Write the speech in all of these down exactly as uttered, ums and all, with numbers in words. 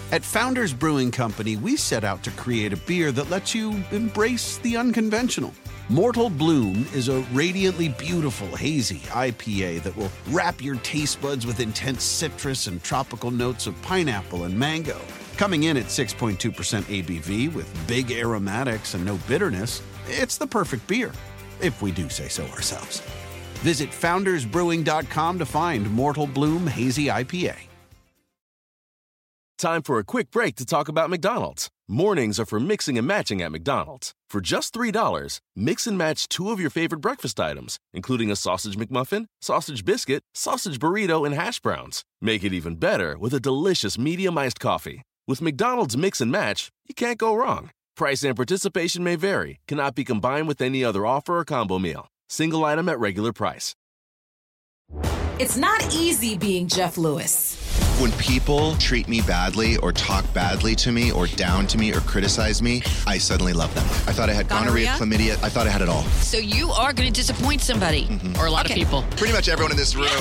At Founders Brewing Company, we set out to create a beer that lets you embrace the unconventional. Mortal Bloom is a radiantly beautiful, hazy I P A that will wrap your taste buds with intense citrus and tropical notes of pineapple and mango. Coming in at six point two percent A B V with big aromatics and no bitterness, it's the perfect beer, if we do say so ourselves. Visit founders brewing dot com to find Mortal Bloom Hazy I P A. Time for a quick break to talk about McDonald's. Mornings are for mixing and matching at McDonald's. For just three dollars, mix and match two of your favorite breakfast items, including a sausage McMuffin, sausage biscuit, sausage burrito, and hash browns. Make it even better with a delicious medium iced coffee. With McDonald's Mix and Match, you can't go wrong. Price and participation may vary, cannot be combined with any other offer or combo meal. Single item at regular price. It's not easy being Jeff Lewis. When people treat me badly or talk badly to me or down to me or criticize me, I suddenly love them. I thought I had gonorrhea, gonorrhea chlamydia. I thought I had it all. So you are going to disappoint somebody mm-hmm. or a lot okay. of people. Pretty much everyone in this room.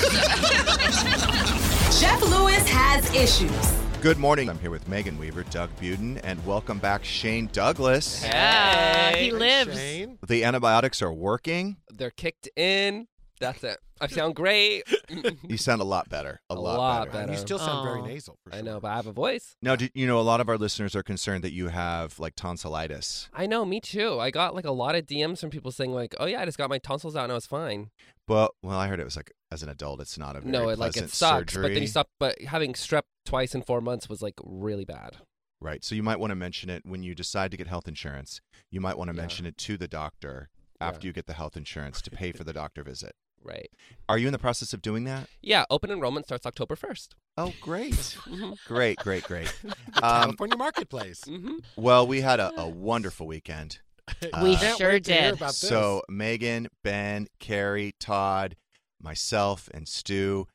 Jeff Lewis has issues. Good morning. I'm here with Megan Weaver, Doug Buden, and welcome back, Shane Douglas. Hey, he lives. Shane. The antibiotics are working. They're kicked in. That's it. I sound great. You sound a lot better. A, a lot, lot better. better. You still sound oh. very nasal. For sure. I know, but I have a voice. Now, do, you know, a lot of our listeners are concerned that you have like tonsillitis. I know, me too. I got like a lot of D Ms from people saying like, "Oh yeah, I just got my tonsils out and I was fine." Well, well, I heard it was like as an adult, it's not a very no, it, pleasant like it sucks. surgery. But then you stop. But having strep twice in four months was like really bad. Right. So you might want to mention it when you decide to get health insurance. You might want to yeah. mention it to the doctor after yeah. you get the health insurance to pay for the doctor visit. Right. Are you in the process of doing that? Yeah. Open enrollment starts October first. Oh, great. great, great, great. Um, California Marketplace. Mm-hmm. Well, we had a, a wonderful weekend. We uh, sure did. So Megan, Ben, Carrie, Todd, myself, and Stu.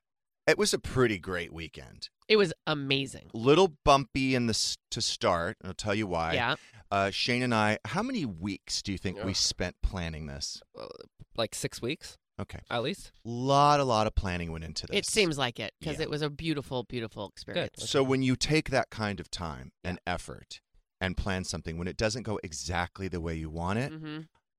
It was a pretty great weekend. It was amazing. Little bumpy in the to start, and I'll tell you why. Yeah. Uh, Shane and I, how many weeks do you think Ugh. we spent planning this? Uh, like six weeks. Okay. At least. A lot, a lot of planning went into this. It seems like it, because yeah. it was a beautiful, beautiful experience. Good. So when you take that kind of time yeah. and effort and plan something, when it doesn't go exactly the way you want it, mm-hmm.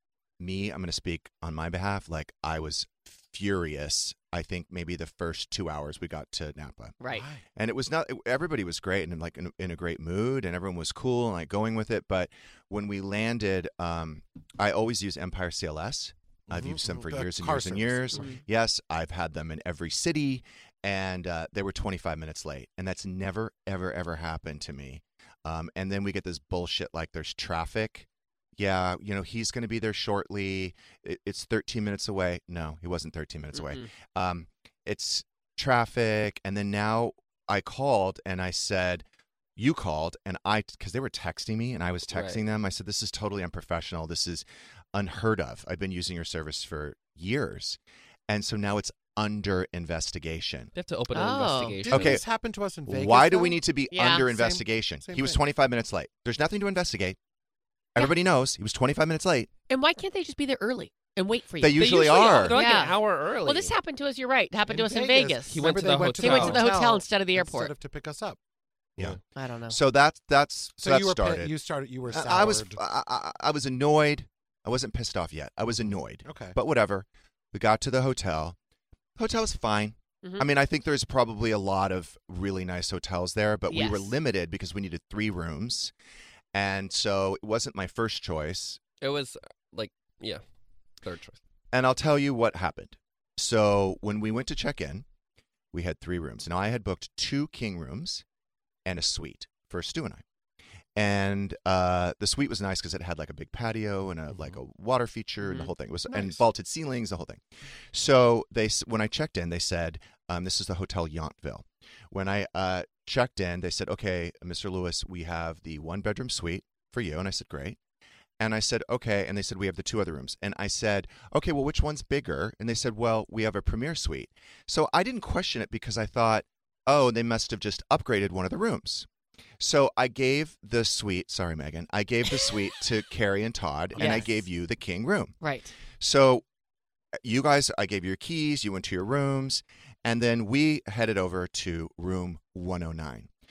me, I'm going to speak on my behalf, like I was furious. I think maybe the first two hours we got to Napa. Right. And it was not, everybody was great and like in, in a great mood and everyone was cool and like going with it. But when we landed, um, I always use Empire C L S. I've mm-hmm. used them for the years and car years and service. years. Mm-hmm. Yes, I've had them in every city, and uh, they were twenty-five minutes late. And that's never, ever, ever happened to me. Um, and then we get this bullshit like there's traffic. Yeah, you know, he's going to be there shortly. It, it's thirteen minutes away. No, he wasn't thirteen minutes mm-hmm. away. Um, it's traffic. And then now I called and I said, you called and I, because they were texting me and I was texting right. them. I said, this is totally unprofessional. This is unheard of. I've been using your service for years. And so now it's under investigation. They have to open oh. an investigation. Didn't Okay. this happen to us in Vegas? Why do though? we need to be Yeah. under Same- investigation? same he was thing. twenty-five minutes late. There's nothing to investigate. Everybody knows he was twenty-five minutes late. And why can't they just be there early and wait for you? They They usually, are. They're like Yeah. an hour early. Well, this happened to us. You're right. It happened In to us in Vegas. Vegas. He went Remember to they the went He went to the hotel. hotel instead of the airport. Instead of to pick us up. Yeah. I don't know. So that's that's so, So that you were started. pi- you started. You were. I- Soured. I was I, I, I was annoyed. I wasn't pissed off yet. I was annoyed. Okay. But whatever. We got to the hotel. Hotel was fine. Mhm. I mean, I think there's probably a lot of really nice hotels there, but we were Yes. limited because we needed three rooms. And so it wasn't my first choice. It was uh, like, yeah, third choice. And I'll tell you what happened. So when we went to check in, we had three rooms. Now, I had booked two king rooms and a suite for Stu and I. And uh, the suite was nice because it had like a big patio and a mm-hmm. like a water feature and the Mhm. whole thing. It was Nice. and vaulted ceilings, the whole thing. So they s- when I checked in, they said um, this is the Hotel Yountville. When I uh, checked in, they said, "Okay, Mister Lewis, we have the one bedroom suite for you." And I said, "Great." And I said, "Okay." And they said, "We have the two other rooms." And I said, "Okay, well, which one's bigger?" And they said, "Well, we have a premier suite." So I didn't question it because I thought, oh, they must have just upgraded one of the rooms. So I gave the suite, sorry, Megan, I gave the suite to Carrie and Todd, and I Yes. gave you the king room. Right. So you guys, I gave you your keys, you went to your rooms, and then we headed over to room one oh nine.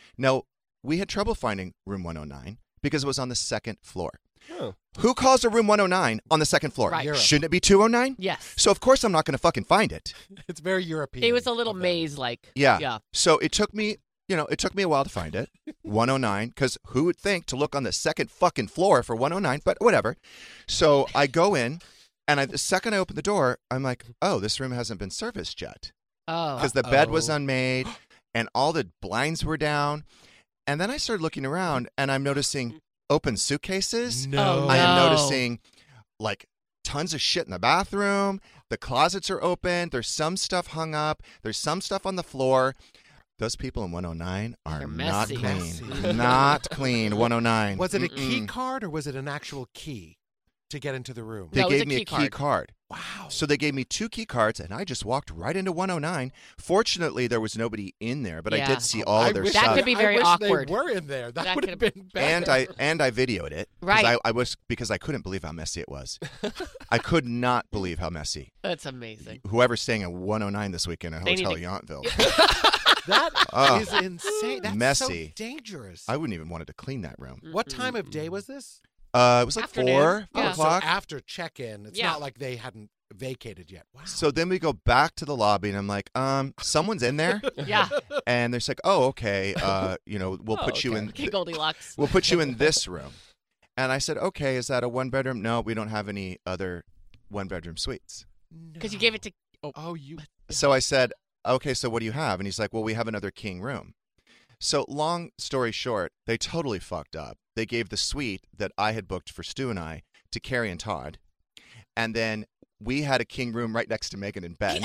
Now, we had trouble finding room one oh nine because it was on the second floor. Oh. Who calls a room one oh nine on the second floor? Right. Europe. Shouldn't it be two oh nine? Yes. So, of course, I'm not going to fucking find it. It's very European. It was a little of them. maze-like. Yeah. Yeah. So it took me, you know, it took me a while to find it. one oh nine, because who would think to look on the second fucking floor for one oh nine? But whatever. So I go in, and I, the second I open the door, I'm like, oh, this room hasn't been serviced yet. Oh. Because the bed was Uh-oh. unmade, and all the blinds were down. And then I started looking around, and I'm noticing open suitcases. No. Oh, I am no. noticing, like, tons of shit in the bathroom. The closets are open. There's some stuff hung up. There's some stuff on the floor. Those people in one oh nine are They're not messy. clean. Messy. Not clean, one oh nine. Was it a key Mm-mm. card or was it an actual key to get into the room? They No, it was gave a me key a key card. card. Wow. So they gave me two key cards, and I just walked right into one oh nine. Fortunately, there was nobody in there, but I Yeah. did see all I of their wish That stuff. could be I very wish awkward. They were in there. That, That would have could've- been better. and I and I videoed it. 'cause Right. I, I was because I couldn't believe how messy it was. I could not believe how messy. That's amazing. Whoever's staying at one oh nine this weekend at They need Hotel to- Yountville, That Oh. is insane. That's Messy. so dangerous. I wouldn't even wanted to clean that room. What time of day was this? Uh, it was like Afternoon. four, four Yeah. Oh, so o'clock. after check-in. It's Yeah. not like they hadn't vacated yet. Wow. So then we go back to the lobby, and I'm like, um, someone's in there, Yeah. and they're just like, oh, okay, uh, you know, we'll Oh, put you okay. in. Okay, Goldilocks. We'll put you in this room. And I said, okay, is that a one bedroom? No, we don't have any other one bedroom suites. Because you gave it to. Oh. Oh, you. So I said, okay, so what do you have? And he's like, well, we have another king room. So long story short, they totally fucked up. They gave the suite that I had booked for Stu and I to Carrie and Todd. And then we had a king room right next to Megan and Ben.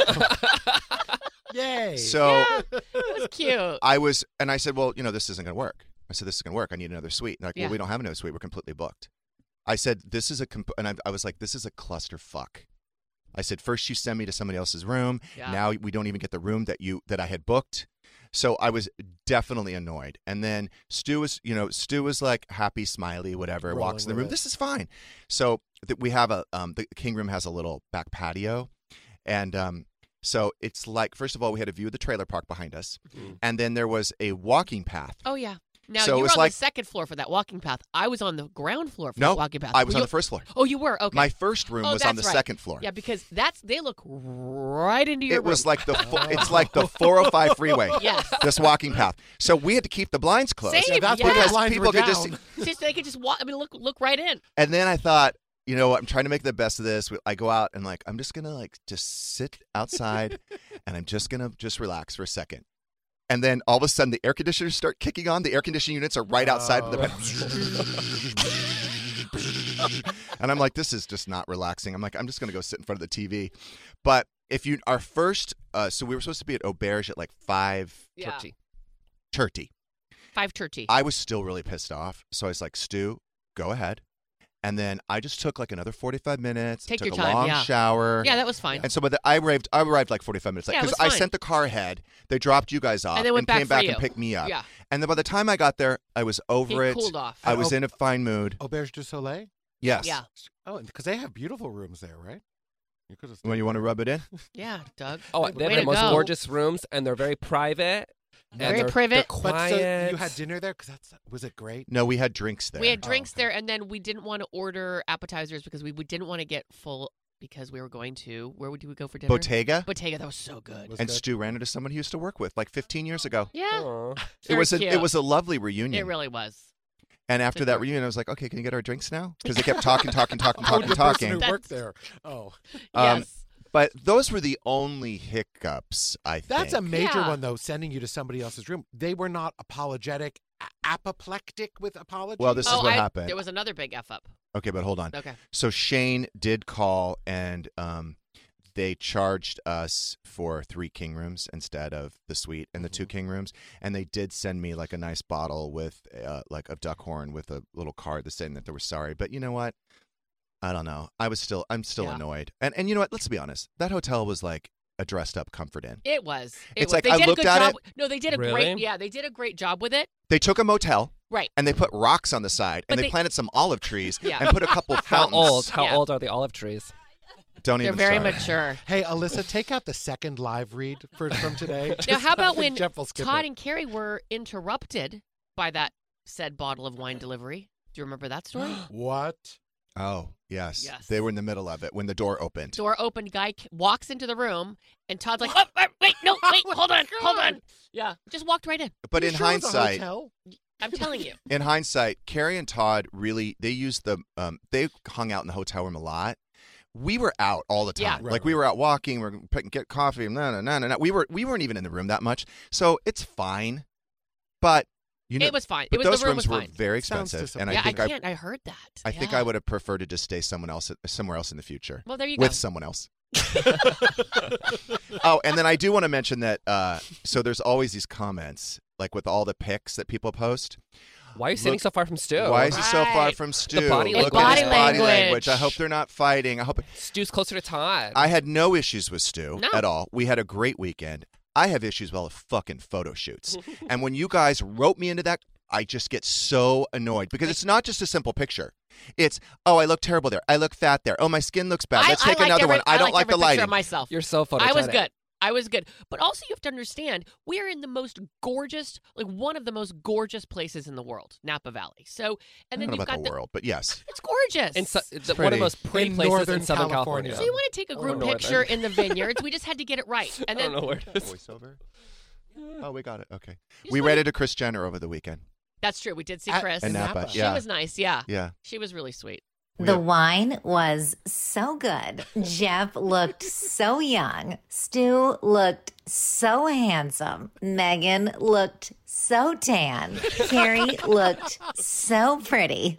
Yay. So It was cute. I was, and I said, well, you know, this isn't going to work. I said, this is going to work. I need another suite. And they're like, Yeah. well, we don't have another suite. We're completely booked. I said, this is a, comp-, and I, I was like, this is a clusterfuck. I said, first you send me to somebody else's room. Yeah. Now we don't even get the room that you that I had booked. So I was definitely annoyed. And then Stu was, you know, Stu was like happy, smiley, whatever. Rolling walks in the with room. it. This is fine. So th- we have a um, the king room has a little back patio, and um, so it's like first of all we had a view of the trailer park behind us, Mhm. and then there was a walking path. Oh, yeah. Now, So it you were was on like- the second floor for that walking path. I was on the ground floor for No, that walking path. I was Were on you- the first floor. Oh, you were? Okay. My first room Oh, was on that's the right. second floor. Yeah, because that's they look right into your It was room. like the fo- it's like the four oh five freeway. Yes. This walking path. So we had to keep the blinds closed. Same, Yeah, that's yeah. why the Because blinds people were could just down. It's just they could just walk. I mean, look, look right in. And then I thought, you know what? I'm trying to make the best of this. I go out and like I'm just gonna like just sit outside, and I'm just gonna just relax for a second. And then all of a sudden, the air conditioners start kicking on. The air conditioning units are right outside of the bed. And I'm like, this is just not relaxing. I'm like, I'm just gonna go sit in front of the T V. But if you our first, uh, so we were supposed to be at Auberge at like five Yeah. Turkey. thirty. Five turkey. I was still really pissed off. So I was like, Stu, go ahead. And then I just took like another forty-five minutes. Take took your a time, long yeah. shower. yeah, that was fine. And so by the, I arrived, I arrived like forty-five minutes late Yeah, it because was I fine. sent the car ahead. They dropped you guys off And then went came back for back you. and picked me up. Yeah. And then by the time I got there, I was over He it. cooled off. I was Oh. in a fine mood. Auberge du Soleil? Yes. Yeah. Oh, because they have beautiful rooms there, right? You could have When you want to rub it in? Yeah, Doug. Oh, Way they have to the most go. gorgeous rooms, and they're very private. and Very they're, private. They're But quiet. so you had dinner there? Because that's was it great? No, we had drinks there. We had Oh, drinks okay. there, and then we didn't want to order appetizers because we, we didn't want to get full because we were going to. Where would we go for dinner? Bottega. Bottega. That was so good. Was And good? Stu ran into someone he used to work with like fifteen years ago. Yeah. Aw. It Very was a, cute. it was a lovely reunion. It really was. And after that reunion, I was like, okay, can you get our drinks now? Because they kept talking, talking, talking, Oh, talking, the person who talking. worked there. Oh, Um, yes. But those were the only hiccups, I think. that's a major Yeah. one though. Sending you to somebody else's room. They were not apologetic, a- apoplectic with apology. Well, this is oh, what I, happened. There was another big F up. Okay, but hold on. Okay. So Shane did call, and um, they charged us for three king rooms instead of the suite and the two king rooms. And they did send me like a nice bottle with uh, like of Duckhorn with a little card that saying that they were sorry. But you know what? I don't know. I was still, I'm still Yeah. annoyed. And and you know what? Let's be honest. That hotel was like a dressed up Comfort Inn. It was. It It's was. like, they I did looked a good at job. it- No, they did a Really? great. Yeah, they did a great job with it. They took a motel. Right. And they put rocks on the side, But and they, they- planted some olive trees, Yeah. and put a couple How fountains. old? How Yeah. old are the olive trees? Don't They're even very start. mature. Hey, Alyssa, take out the second live read for, from today. Now, Just how about so when Jeff will skip Todd it. and Carrie were interrupted by that said bottle of wine delivery? Do you remember that story? What? Oh, yes. Yes. They were in the middle of it when the door opened. Door opened, guy c- walks into the room, and Todd's like, oh, oh, wait, no, wait, Oh, hold my on, hold God. on. Yeah, just walked right in. But You in sure it was a hindsight, hotel? I'm telling you. in hindsight, Carrie and Todd really they used the um, they hung out in the hotel room a lot. We were out all the Yeah. time. Right, like we were out walking, we were picking get coffee, no, no, no, no, no. We were we weren't even in the room that much, so it's fine. But you know, It was fine. It But was- those the room rooms was were fine. very Sounds expensive, and I yeah, I think I, can't. I, heard that. I think Yeah. I would have preferred to just stay someone else somewhere else in the future Well, there you with go. someone else. Oh, and then I do want to mention that. Uh, so there's always these comments, like with all the pics that people post. Why are you sitting Look- so far from Stu? Why is he so far Right. from Stu? body Look language. at his Body body language. language. I hope they're not fighting. I hope. Stu's closer to Todd. I had no issues with Stu No. at all. We had a great weekend. I have issues well with fucking photo shoots. And when you guys wrote me into that, I just get so annoyed because it's not just a simple picture. It's, oh, I look terrible there. I look fat there. Oh, my skin looks bad. I, Let's I take liked another every, one. I don't liked like every the picture lighting. of myself. You're so photogenic. I was good. I was good. But also, you have to understand, we are in the most gorgeous, like one of the most gorgeous places in the world, Napa Valley. So, and I then don't know you've about got the world, but yes. It's gorgeous. In su- the, one of pretty. the most pretty In places Northern in Southern California. California. So you want to take a Oh, group Northern. picture in the vineyards? We just had to get it right, and I then don't know where it is. Voiceover? Oh, we got it. Okay. just We wanna- read it to Kris Jenner over the weekend. that's true. We did see At- Chris. And In Napa. Napa. She Yeah. was nice. Yeah, Yeah. she was really sweet. We The had- wine was so good. Jeff looked so young. Stu looked so handsome. Megan looked so tan. Carrie looked so pretty.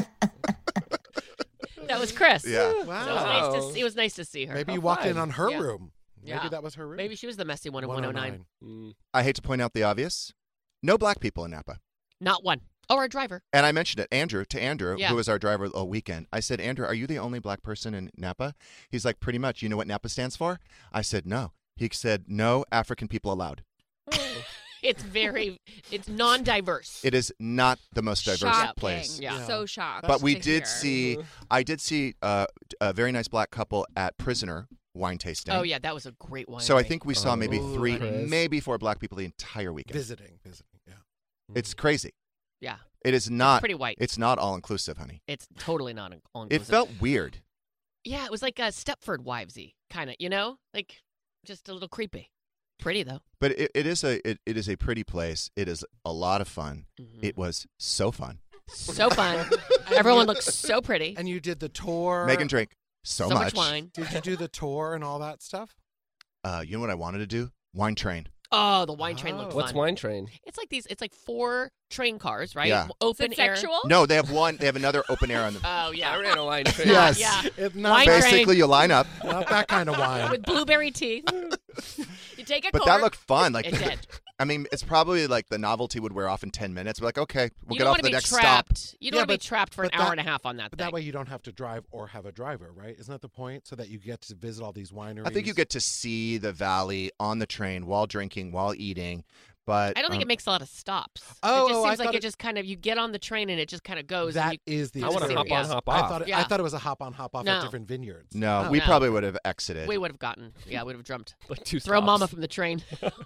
That was Chris. Yeah. So it was nice to Wow. see, it was nice to see her. Maybe Oh, you walked in fine. on her Yeah. room. Maybe Yeah. that was her room. Maybe she was the messy one in one oh nine. Mm. I hate to point out the obvious. No black people in Napa. Not one. Oh, our driver. And I mentioned it, Andrew, to Andrew, Yeah. who was our driver all weekend. I said, Andrew, are you the only black person in Napa? He's like, pretty much. You know what Napa stands for? I said, no. He said, no African people allowed. It's very, it's non-diverse. It is not the most diverse Shocking. place. Yeah. So shocked. But we to did hear. see, I did see uh, a very nice black couple at Prisoner wine tasting. Oh yeah, that was a great one. So I think we saw maybe Oh, three, Chris. maybe four black people the entire weekend. Visiting. Visiting. Yeah. It's crazy. yeah, It is not. pretty white. It's not all inclusive, honey. It's totally not all It inclusive. felt weird. Yeah, it was like a Stepford Wivesy kind of, you know, like just a little creepy. Pretty though. But it, it is a it, it is a pretty place. It is a lot of fun. Mhm. It was so fun. So fun. Everyone looks so pretty. And you did the tour. Megan drank so, So much wine. Did you do the tour and all that stuff? Uh, you know what I wanted to do? Wine train. Oh, the wine train looked Oh. What's fun. Wine Train? It's like these. It's like four train cars, right? Yeah. Is Open it air. sexual? No, they have one. They have another open air on the. Oh I yeah. ran a Wine Train. Yes. Yeah. It's not, Wine train. Basically, you line up, not that kind of wine. With blueberry teeth. You take a but cork. that looked fun. Like, It did. I mean, it's probably like the novelty would wear off in ten minutes. We're like, okay, we'll you get don't off want the to be next trapped. stop. You don't Yeah, want to be but- trapped for an but hour that- and a half on that But thing. that way you don't have to drive or have a driver, right? Isn't that the point? So that you get to visit all these wineries. I think you get to see the valley on the train while drinking, while eating. But I don't think um, it makes a lot of stops. Oh, it just oh, I seems like thought it it- just kind of you get on the train and it just kind of goes. and that you, is the. I want to see hop it, on, yeah. hop I off. thought it, Yeah. I thought it was a hop on, hop off No. at different vineyards. no, Oh, we no. probably would have exited. we would have gotten. Yeah, we would have jumped. Like two Throw stops. Mama from the train.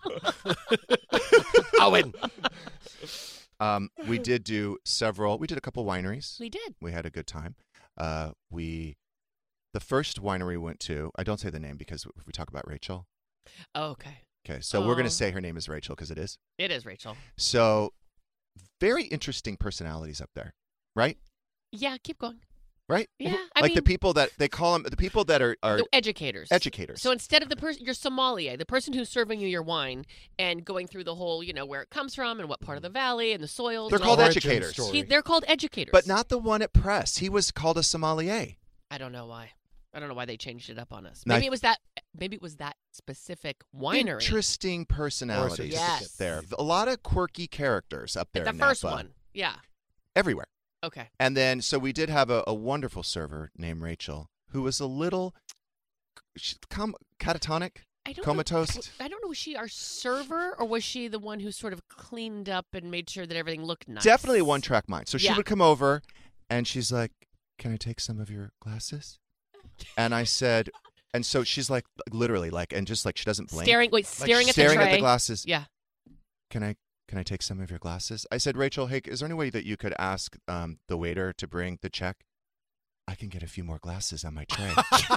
Owen. Um, we did do several. We did a couple wineries. We did. We had a good time. Uh, we, the first winery we went to. I don't say the name because if we talk about Rachel. Oh, okay. Okay, so we're Oh. going to say her name is Rachel because it is. It is Rachel. So, very interesting personalities up there, right? Yeah, keep going. Right? Yeah, I like mean, the people that they call them, the people that are, are the educators. educators. So instead of the person, your sommelier, the person who's serving you your wine and going through the whole, you know, where it comes from and what part of the valley and the soils. They're and all called that. Origin educators. story. He, they're called educators. but not the one at Press. He was called a sommelier. I don't know why. I don't know why they changed it up on us. No, I- Maybe it was that. Maybe it was that specific winery. Interesting personalities Yes. there. A lot of quirky characters up there. The in first Napa. one. Yeah. Everywhere. Okay. And then, so we did have a, a wonderful server named Rachel, who was a little she, com, catatonic, I don't comatose. Know, I don't know. Was she our server or was she the one who sort of cleaned up and made sure that everything looked nice? Definitely a one track mind. So she Yeah. would come over and she's like, "Can I take some of your glasses?" And I said, and so she's like, literally, like, and just like she doesn't blink. Staring, wait, staring at staring the tray. at the glasses. Yeah. Can I can I take some of your glasses? I said, Rachel, hey, is there any way that you could ask um, the waiter to bring the check? I can get a few more glasses on my tray.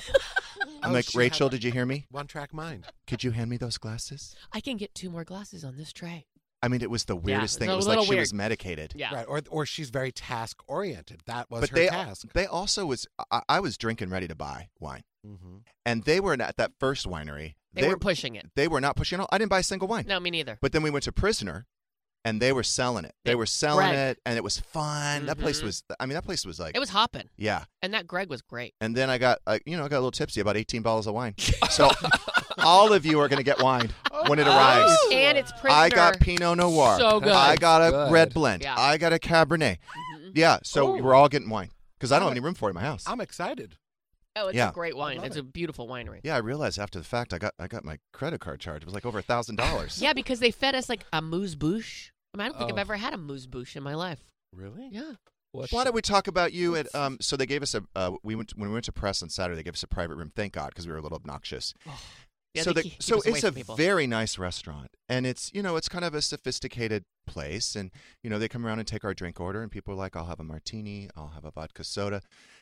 I'm Oh, like, she Rachel, had did you hear me? One track mind. Could you hand me those glasses? I can get two more glasses on this tray. I mean, it was the weirdest it's thing. a It was like little she weird. was medicated. Yeah. Right. Or or she's very task oriented. That was But her they task. they also was I, I was drinking ready to buy wine, Mm-hmm. and they were at that first winery. They, were pushing it. They were not pushing it. I didn't buy a single wine. No, me neither. But then we went to Prisoner, and they were selling it. They Yeah. were selling Greg. it, and it was fun. That place Mhm. was. I mean, that place was like. It was hopping. Yeah. And that Greg was great. And then I got, uh, you know, I got a little tipsy, about eighteen bottles of wine. So all of you are going to get wine when it arrives. And it's Prisoner. I got Pinot Noir. So good. I got a Good. red blend. Yeah. I got a Cabernet. Mhm. Yeah. So Oh. we're all getting wine because I don't I'm have any room for it in my house. I'm excited. Oh, it's Yeah. a great wine. love It's it. a beautiful winery. Yeah, I realized after the fact, I got I got my credit card charged. It was like over a thousand dollars. Yeah, because they fed us like a moose bouche. I mean, I don't think I've Oh. ever had a moose bouche in my life. Really? Yeah. What Why don't we talk about you at? Um, so they gave us a. Uh, we went when we went to press on Saturday. They gave us a private room. Thank God, because we were a little obnoxious. Yeah, so they the, keep- keep so us away it's a from people. very nice restaurant, and it's you know it's kind of a sophisticated place, and you know they come around and take our drink order, and people are like, I'll have a martini, I'll have a vodka soda,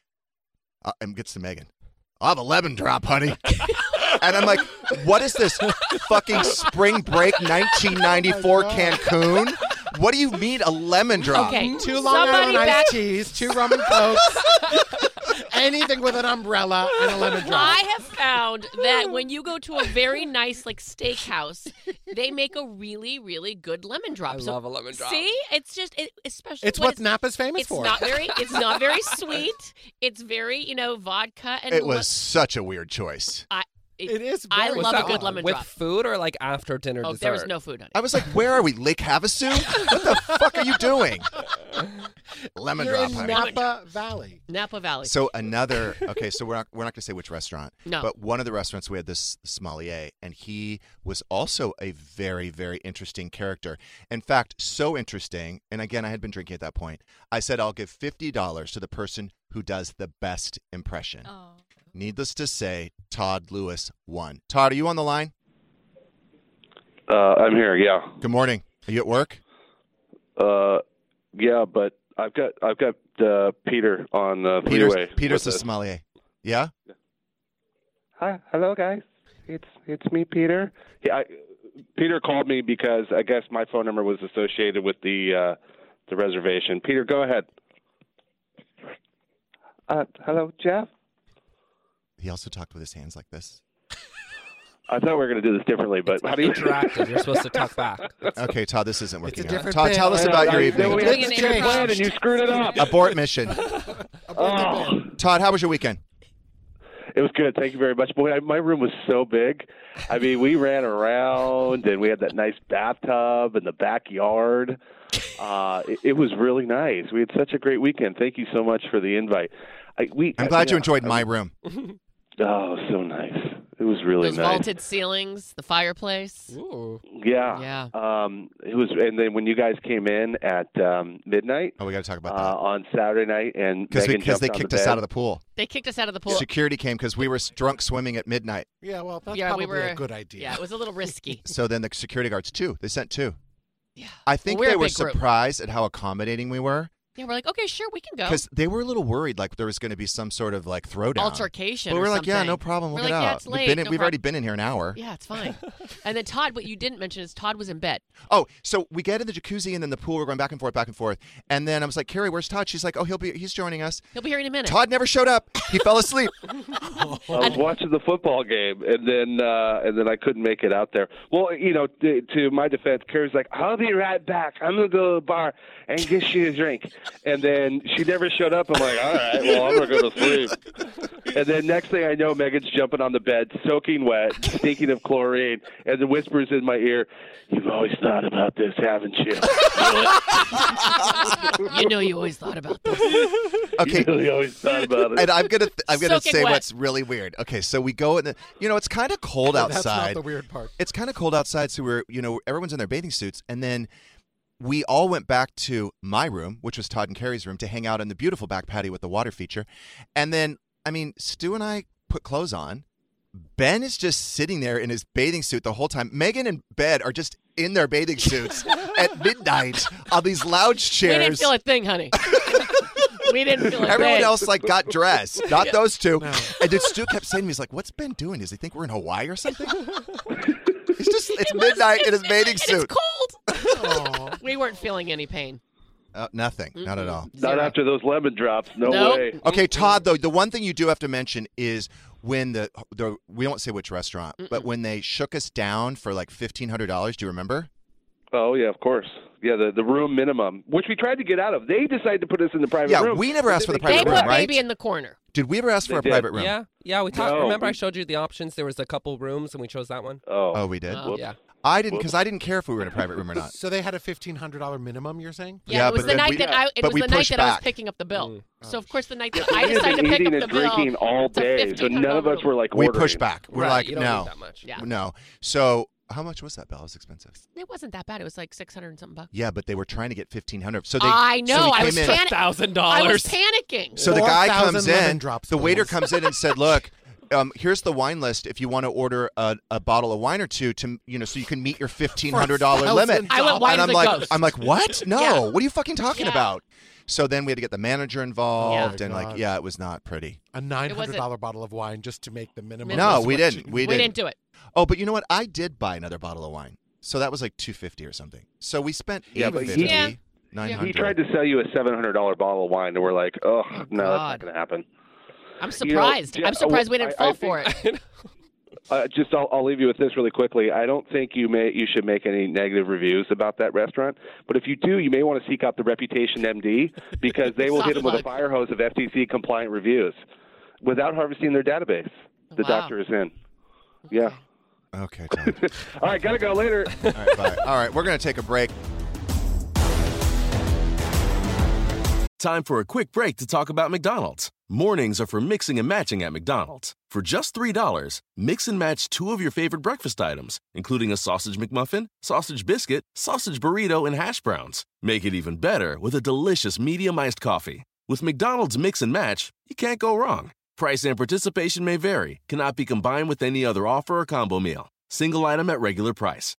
uh, and gets to Megan, I'll have a lemon drop, honey. And I'm like, what is this fucking spring break nineteen ninety-four Cancun? What do you mean a lemon drop? Okay, Two Long somebody Island back. iced teas, two rum and cokes, anything with an umbrella and a lemon drop. I have found that when you go to a very nice like steakhouse, they make a really, really good lemon drop. I So- love a lemon drop. See, it's just it, especially It's when what Napa's famous it's for. not very. It's not very sweet. It's very you know vodka and It le- was such a weird choice. I, it, It is. I very love a sour. good lemon With drop. food or like after dinner Oh, dessert? there was no food on it. I was like, where are we? Lake Havasu? What the fuck are you doing? Lemon You're drop, in honey. Napa Valley. Napa Valley. So another okay, so we're not we're not gonna say which restaurant. No. But one of the restaurants we had this sommelier, and he was also a very, very interesting character. In fact, so interesting, and again I had been drinking at that point. I said I'll give fifty dollars to the person who does the best impression. Oh. Needless to say, Todd Lewis won. Todd, are you on the line? Uh, I'm here. Yeah. Good morning. Are you at work? Uh, yeah, but I've got I've got uh, Peter on the Peter's freeway. Peter's the with us. sommelier. Yeah? Hi, hello guys. It's it's me, Peter. Yeah, I, Peter called me because I guess my phone number was associated with the uh, the reservation. Peter, go ahead. Uh, hello, Jeff. He also talked with his hands like this. I thought we were going to do this differently, but how do you Interactive. You're supposed to talk back. Okay, Todd, this isn't working a out. different Todd, bit. tell us I know, about I- your I- evening. We Doing had an this great improv. plan and you screwed it up. Abort mission. Oh. Todd, how was your weekend? It was good. Thank you very much. Boy, I, my room was so big. I mean, we ran around and we had that nice bathtub in the backyard. Uh, it, it was really nice. We had such a great weekend. Thank you so much for the invite. I, we, I'm glad I, you enjoyed I, my room. Oh, so nice. It was really Those nice. vaulted ceilings, the fireplace. Ooh. Yeah. Yeah. Um, it was, and then when you guys came in at um, midnight Oh, we got to talk about uh, that. on Saturday night, and Because Megan they jumped on kicked the us bed. out of the pool. They kicked us out of the pool. Security came because we were s- drunk swimming at midnight. Yeah, well, that's Yeah, we probably were- a good idea. Yeah, it was a little risky. So then the security guards, two. They sent two. Yeah. I think Well, we're they a were big group. surprised at how accommodating we were. Yeah, we're like, okay, sure, we can go. Because they were a little worried like there was going to be some sort of like throwdown. Altercation. But or we were like, yeah, something. no problem. We'll We're get like, out. yeah, it's we've late. been in, no we've prob- already been in here an hour. Yeah, it's fine. And then Todd, what you didn't mention is Todd was in bed. Oh, so we get in the jacuzzi and then the pool. We're going back and forth, back and forth. And then I was like, Carrie, where's Todd? She's like, oh, he'll be. He's joining us. He'll be here in a minute. Todd never showed up. He fell asleep. I was watching the football game, and then uh, and then I couldn't make it out there. Well, you know, to, to my defense, Carrie's like, "I'll be right back. I'm gonna go to the bar and get you a drink." And then she never showed up. I'm like, "All right, well, I'm gonna go to sleep." And then next thing I know, Megan's jumping on the bed, soaking wet, stinking of chlorine, and the whispers in my ear, "You've always thought about this, haven't you?" You know you always thought about this. Okay. You really always thought about it. And I'm gonna th- I'm gonna Soaking say wet. what's really weird. Okay, so we go in the you know it's kind of cold That's outside. not the weird part. It's kind of cold outside, so we're you know everyone's in their bathing suits, and then we all went back to my room, which was Todd and Carrie's room, to hang out in the beautiful back patio with the water feature, and then I mean Stu and I put clothes on. Ben is just sitting there in his bathing suit the whole time. Megan and Ben are just in their bathing suits at midnight on these lounge chairs. We didn't feel a thing, honey. We didn't feel a Everyone thing. else like got dressed, not Yeah. those two. No. And then Stu kept saying to me, he's like, "What's Ben doing? Does he think we're in Hawaii or something?" It's just it's It was- midnight in his bathing and suit. It's cold. Aw. We weren't feeling any pain. Uh, nothing, not at all. Not Zero. after those lemon drops. No Nope. way. Okay, Todd, though, the one thing you do have to mention is when the, the we won't say which restaurant, but when they shook us down for like fifteen hundred dollars, do you remember? Oh, yeah, of course. Yeah, the, the room minimum, which we tried to get out of. They decided to put us in the private Yeah, room. we never asked for the They private They room, put right? baby in the corner. Did we ever ask for They a did. private room? Yeah, yeah. We talked. No, Remember, I we- showed you the options. There was a couple rooms, and we chose that one. Oh, Oh, we did? Oh. Yeah. I didn't, because I didn't care if we were in a private room or not. So they had a fifteen hundred dollars minimum, you're saying? Yeah, Yeah, it was but the then night we- that I. It but was we the night pushed that I was back. picking up the bill. Mm. So of course the night that I we had decided been to pick eating up and the bill. drinking all it's a day, so none of fifteen hundred us were like We ordering. pushed back. We're Right, like, you don't no, need that much. Yeah. no. So how much was that, Belle? It was expensive. It wasn't that bad. It was like six hundred and something bucks. Yeah, but they were trying to get fifteen hundred. So they, I so know. we I came was in- panic- Thousand I was dollars. panicking. So the guy four thousand comes lemon in, drops, the waiter please. comes in and said, "Look, um, here's the wine list. If you want to order a, a bottle of wine or two, to you know, so you can meet your fifteen hundred dollar For limit." I went white and as I'm a like, ghost. I'm like, what? No, Yeah. what are you fucking talking Yeah. about? So then we had to get the manager involved, Yeah. and like, God. yeah, it was not pretty. A nine hundred wasn't- dollars bottle of wine just to make the minimum. Minimum. No, is we what didn't. you- We we didn't. didn't do it. Oh, but you know what? I did buy another bottle of wine, so that was like two fifty or something. So we spent Yeah, eight but fifty, he- Yeah. nine He hundred. tried to sell you a seven hundred dollars bottle of wine, and we're like, oh, no, that's God. not going to happen. I'm You know, surprised. yeah, I'm surprised we I- didn't I fall think- for it. Uh, just, I'll, I'll leave you with this really quickly. I don't think you may you should make any negative reviews about that restaurant. But if you do, you may want to seek out the Reputation M D because they will hit them with a Soft plug. fire hose of F T C compliant reviews without harvesting their database. The Wow. doctor is in. Yeah. Okay, Tom. All right, gotta go later. All right, bye. All right, we're gonna take a break. Time for a quick break to talk about McDonald's. Mornings are for mixing and matching at McDonald's. For just three dollars, mix and match two of your favorite breakfast items, including a sausage McMuffin, sausage biscuit, sausage burrito, and hash browns. Make it even better with a delicious medium iced coffee. With McDonald's Mix and Match, you can't go wrong. Price and participation may vary, cannot be combined with any other offer or combo meal. Single item at regular price.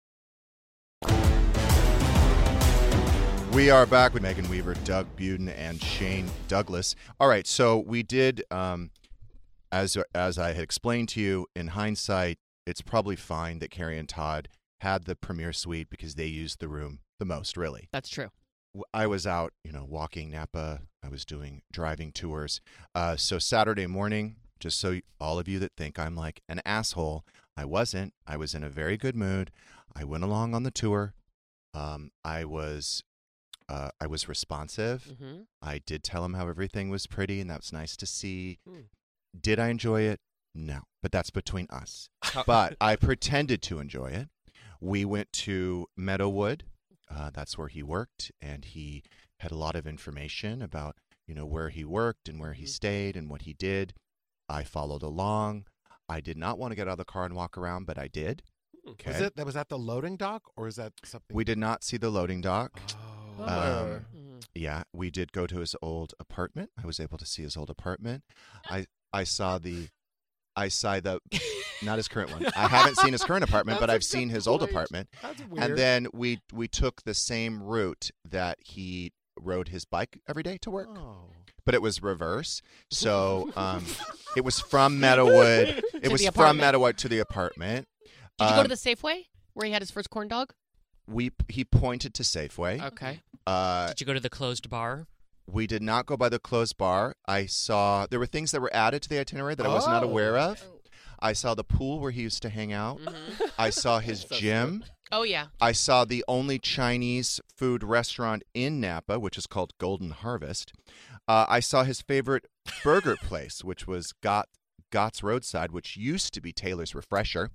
We are back with Megan Weaver, Doug Buden, and Shane Douglas. All right, so we did, um, as as I had explained to you, in hindsight, it's probably fine that Carrie and Todd had the premier suite because they used the room the most, really. That's true. I was out, you know, walking Napa. I was doing driving tours. Uh, so Saturday morning, just so all of you that think I'm like an asshole, I wasn't. I was in a very good mood. I went along on the tour. Um, I was... Uh, I was responsive. Mm-hmm. I did tell him how everything was pretty, and that was nice to see. Hmm. Did I enjoy it? No, but that's between us. But I pretended to enjoy it. We went to Meadowood. Uh, that's where he worked, and he had a lot of information about, you know, where he worked and where he Mhm. stayed and what he did. I followed along. I did not want to get out of the car and walk around, but I did. Okay. Was it that was that the loading dock or is that something? We did not see the loading dock. Oh. Um, Mhm. Yeah, we did go to his old apartment. I was able to see his old apartment. I I saw the, I saw the, not his current one. I haven't seen his current apartment, but That's a I've seen good his old point. apartment. That's weird. And then we we took the same route that he rode his bike every day to work, Oh. but it was reverse. So um, it was from Meadowood. It To was the from apartment. Meadowood to the apartment. Did you go Um, to the Safeway where he had his first corn dog? We he pointed to Safeway. Okay. Uh, Did you go to the closed bar? We did not go by the closed bar. I saw there were things that were added to the itinerary that I was not Oh. aware of. I saw the pool where he used to hang out. Mhm. I saw his gym. Oh yeah. I saw the only Chinese food restaurant in Napa, which is called Golden Harvest. Uh, I saw his favorite burger place, which was Got Gott's Roadside, which used to be Taylor's Refresher.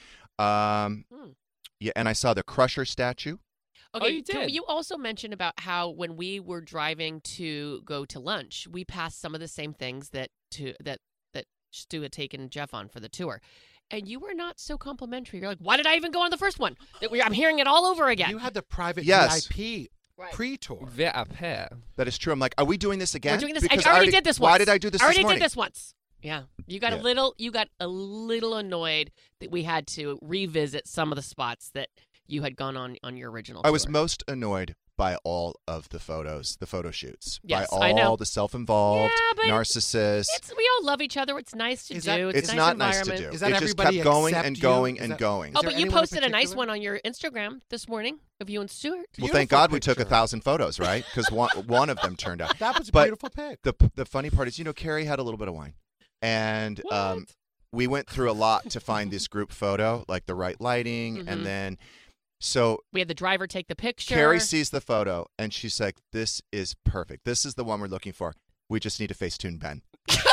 Um, Hmm. yeah, and I saw the Crusher statue. Okay, you can- did. you also mentioned about how when we were driving to go to lunch, we passed some of the same things that to that that Stu had taken Jeff on for the tour. And you were not so complimentary. You're like, why did I even go on the first one? That we- I'm hearing it all over again. You had the private Yes. V I P Right. pre-tour. V I P. That is true. I'm like, are we doing this again? We're doing this. Because I already did this once. Why did I do this I already this morning? did this once. Yeah. You got Yeah. a little you got a little annoyed that we had to revisit some of the spots that you had gone on on your original I was tour. most annoyed by all of the photos, the photo shoots. Yes, by all I know. the self-involved Yeah, but narcissists. It's we all love each other. It's nice to Is do. that- it's It's nice not nice to environment. do. Is that it just everybody kept going except and you? going Is and that- going. Is Oh, there but you anyone in posted a nice particular? one on your Instagram this morning of you and Stuart. Well, thank Beautiful God we took a picture. thousand photos, right? Because one one of them turned out. That was a But beautiful pic. The the funny part is, you know, Carrie had a little bit of wine, and um, What? we went through a lot to find this group photo, like the right lighting, Mhm. and then so We had the driver take the picture. Carrie sees the photo and she's like, "This is perfect. This is the one we're looking for. We just need to Facetune Ben."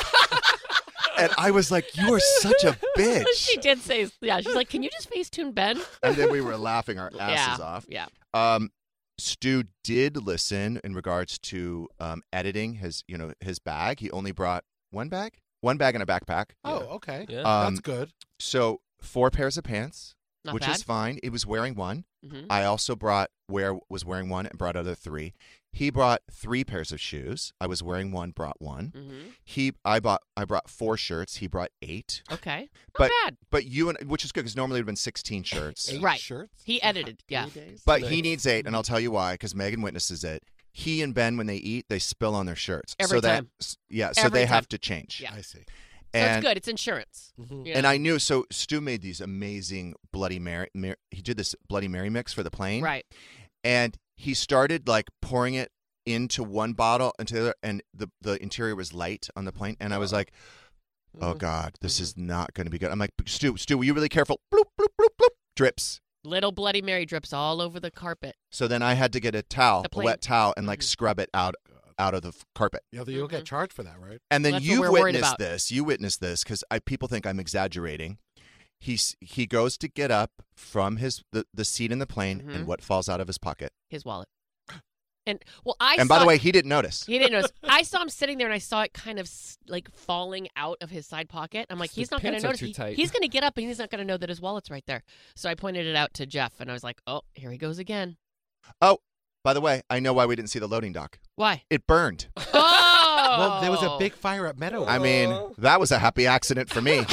And I was like, "You are such a bitch." She did say, yeah. She's like, "Can you just Facetune Ben?" And then we were laughing our asses yeah. off. Yeah. Um, Stu did listen in regards to um, editing his, you know, his bag. He only brought one bag, one bag and a backpack. Oh, okay. Yeah. Um, That's good. So four pairs of pants, Not which bad. is fine. It was wearing one. Mhm. I also brought where was wearing one and brought other three. He brought three pairs of shoes. I was wearing one, brought one. Mhm. He I bought I brought four shirts. He brought eight. Okay. Not But bad. but you and which is good because normally it would have been sixteen shirts. Eight Right. shirts. He edited. Yeah. Three days? But he needs eight, and I'll tell you why, because Megan witnesses it. He and Ben, when they eat, they spill on their shirts. Every so that, time. Yeah, so Every they have time. to change. Yeah. I see. So And, it's good. It's insurance. Mhm. you and know? I knew, so Stu made these amazing Bloody Mary, Mar- he did this Bloody Mary mix for the plane. Right. And he started like pouring it into one bottle into the other, and the, the interior was light on the plane. And I was like, oh God, this is not going to be good. I'm like, Stu, Stu, were you really careful? Bloop, bloop, bloop, bloop. Drips. Little Bloody Mary drips all over the carpet. So then I had to get a towel, The a plane. wet towel, and like Mhm. scrub it out out of the f- carpet. Yeah, you'll get charged for that, right? And then That's what you we're worried witnessed about. this. You witnessed this because I people think I'm exaggerating. He's he goes to get up from his the, the seat in the plane, Mhm. and what falls out of his pocket? His wallet. And well, I and saw by the way, he didn't notice. he didn't notice. I saw him sitting there, and I saw it kind of s- like falling out of his side pocket. I'm like, His he's not going to pants are notice. too He- tight. he's going to get up, and he's not going to know that his wallet's right there. So I pointed it out to Jeff, and I was like, oh, here he goes again. Oh, by the way, I know why we didn't see the loading dock. Why? It burned. Oh, Well, there was a big fire at Meadow. I mean, that was a happy accident for me.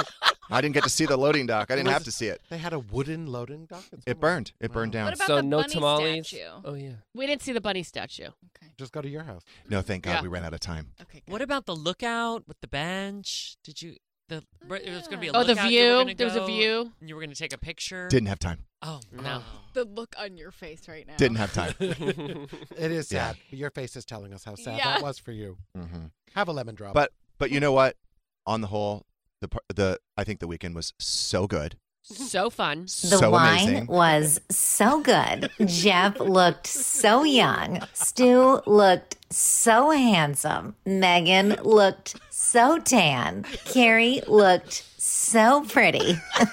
I didn't get to see the loading dock. I didn't Was- have to see it. They had a wooden loading dock. at It somewhere? burned. It burned Wow. down. What about so the no bunny tamales. statue? Oh yeah. we didn't see the bunny statue. Okay. Just go to your house. No, thank God Yeah. we ran out of time. Okay. Good. What about the lookout with the bench? Did you the right, it was going to be a Oh, the lookout, you were view. gonna There was a go, view. and you were going to take a picture. Didn't have time. Oh No. The look on your face right now. Didn't have time. It is Yeah. sad. Your face is telling us how sad Yeah. that was for you. hmm Have a lemon drop. But but you know what? On the whole, the par- the I think the weekend was so good. So fun. The so wine amazing. was so good. Jeff looked so young. Stu looked so handsome. Megan looked so tan. Carrie looked so pretty.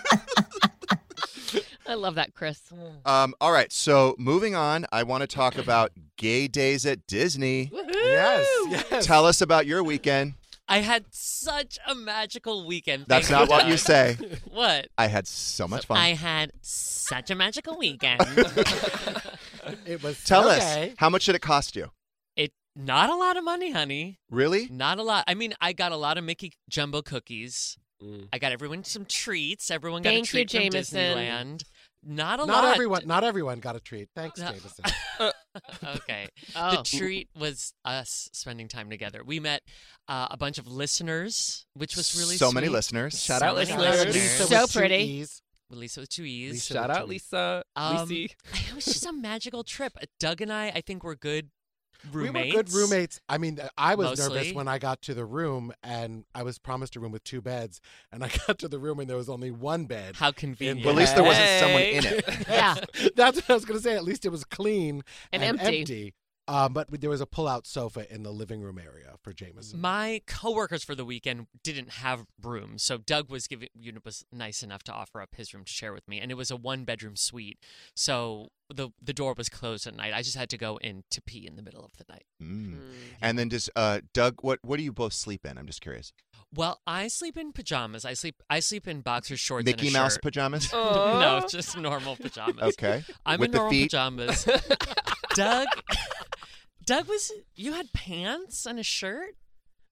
I love that, Chris. Um, all right, so moving on, I want to talk about gay days at Disney. yes, yes. Tell us about your weekend. I had such a magical weekend. That's thank not what Doug. you say. What? I had so much fun. I had such a magical weekend. It was Tell so us, gay. how much did it cost you? It not a lot of money, honey. Really? Not a lot. I mean, I got a lot of Mickey Jumbo cookies. Mm. I got everyone some treats. Everyone Thank got a you, treat from Jameson. Disneyland. Not a Not lot. everyone. Not everyone got a treat. Thanks, No. Jameson. Okay. Oh. The treat was us spending time together. We met uh, a bunch of listeners, which was really so sweet. many listeners. Shout So out many listeners. Lisa So with two pretty. E's. With Lisa with two E's. Lisa Shout with out two E's. Lisa. Um, Lisi. It was just a magical trip. Doug and I, I think, were good roommates. We were good roommates. I mean, I was Mostly. nervous when I got to the room, and I was promised a room with two beds, and I got to the room and there was only one bed. How convenient. Well, at least there wasn't someone Hey. in it. Yeah. That's what I was going to say. At least it was clean And and, empty. Um, but there was a pull-out sofa in the living room area for Jameson. My coworkers for the weekend didn't have rooms, so Doug was giving you know, was nice enough to offer up his room to share with me, and it was a one-bedroom suite. So the the door was closed at night. I just had to go in to pee in the middle of the night. Mm. And then just uh, Doug, what what do you both sleep in? I'm just curious. Well, I sleep in pajamas. I sleep I sleep in boxer shorts Mickey and a Mouse shirt. pajamas. No, just normal pajamas. Okay. I'm With in the normal feet? pajamas. Doug, Doug was. You had pants and a shirt.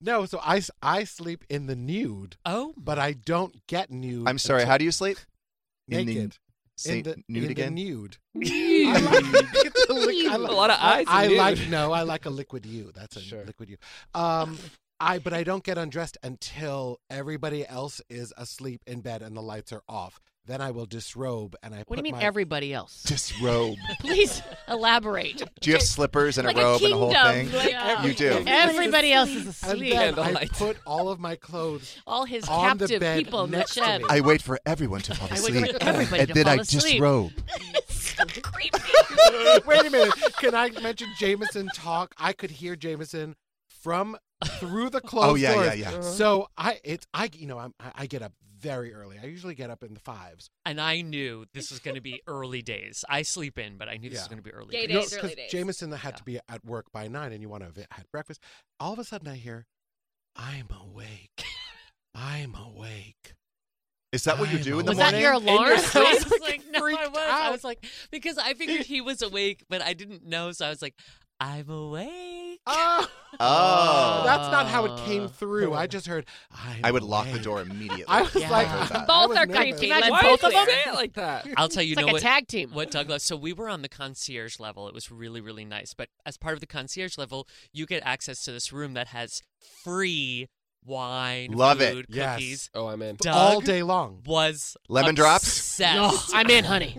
No, so I, I sleep in the nude. Oh. But I don't get nude. I'm sorry, until- how do you sleep? Naked. In the, say in the, nude in again? The nude. Nude. I like, a, li- I like, A lot of eyes I, I in nude. like no, I like a liquid U. That's a Sure. liquid U. Um, I but I don't get undressed until everybody else is asleep in bed and the lights are off. Then I will disrobe and I. What put do you mean my, everybody else? Disrobe. Please elaborate. Do you have slippers and Like a a robe and a whole kingdom, thing? like, uh, You do. Everybody else is And asleep. then I Candlelight. put all of my clothes All his on the captive bed people in the next to shed. me. I wait for everyone to fall I wait asleep. for everybody and to then fall I asleep. disrobe. So creepy. Wait a minute. Can I mention Jameson talk? I could hear Jameson from through the closed Oh, yeah, doors. yeah, yeah. Uh-huh. So I, it's I, you know, I'm, I I get up very early. I usually get up in the fives. And I knew this was going to be early days. I sleep in, but I knew this Yeah. was going to be early Gay days. days, early days. Jameson had to be at work by nine, and you want to have had breakfast. All of a sudden, I hear, "I'm awake. I'm awake." Is that what you I'm do in the Was that morning? your In alarm? your I sleep? was like, no, I Freaked was. I out. was like, because I figured he was awake, but I didn't know, so I was like, I'm awake. Oh, Oh. that's not how it came through. I just heard, I'm I would lock the awake." door immediately. I was Yeah. like, I heard that. I Both was are nervous. creepy. Imagine Why both would of you them. say it like that? I'll tell you, It's know like a what, tag team. what Doug loves. So we were on the concierge level. It was really, really nice. But as part of the concierge level, you get access to this room that has free wine, Love it. food, Yes. cookies. Oh, I'm in. Doug all day long. was Lemon drops? obsessed. No, I'm in, honey.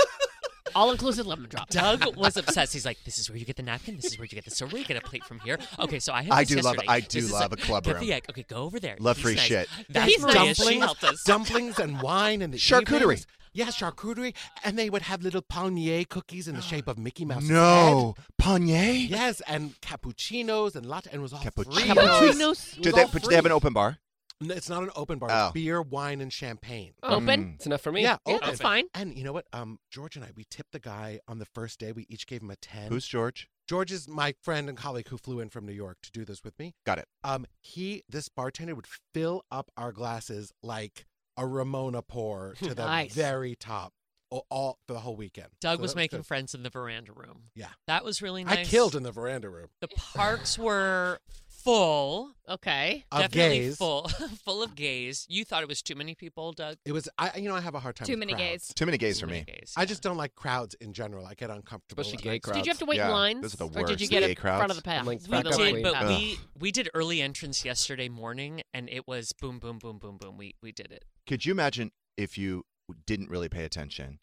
All inclusive lemon drop. Doug was obsessed. He's like, "This is where you get the napkin. This is where you get the silver. You get a plate from here. Okay, so I had I this do love- yesterday. I do This is love like, a club get room. the egg. Okay, go over there. Love He's free nice. shit. That's He's Maria. nice. She dumplings, helped us. dumplings and wine in the Charcuterie. evenings. Yes, charcuterie, and they would have little palmier cookies in the shape of Mickey Mouse. No. Panier? Yes, and cappuccinos and latte, and it was all Cappuccinos. free. Cappuccinos? It was Did they, all but did they have free. an open bar? No, it's not an open bar. Oh. It's beer, wine, and champagne. Open? It's enough for me. Yeah, Yeah, open. that's fine. And you know what? Um, George and I, we tipped the guy on the first day. We each gave him a ten. Who's George? George is my friend and colleague who flew in from New York to do this with me. Got it. Um, he, this bartender would fill up our glasses like a Ramona pour to the Nice. very top, all, all for the whole weekend. Doug So was that making good. friends in the veranda room. Yeah, That was really nice. I killed in the veranda room. The parks were full. Okay. Of definitely gays. full. full of gays. You thought it was too many people, Doug? It was, I, you know, I have a hard time. Too with many crowds. gays. Too many gays Too for many me. gays, I yeah. just don't like crowds in general. I get uncomfortable. Especially And gay I- crowds. Did you have to wait Yeah, in lines? those are the Or did worst, you get gay it front of crowds. the path? I'm like, We back up, did, queen. but Ugh. we we did early entrance yesterday morning, and it was boom, boom, boom, boom, boom. We we did it. Could you imagine if you didn't really pay attention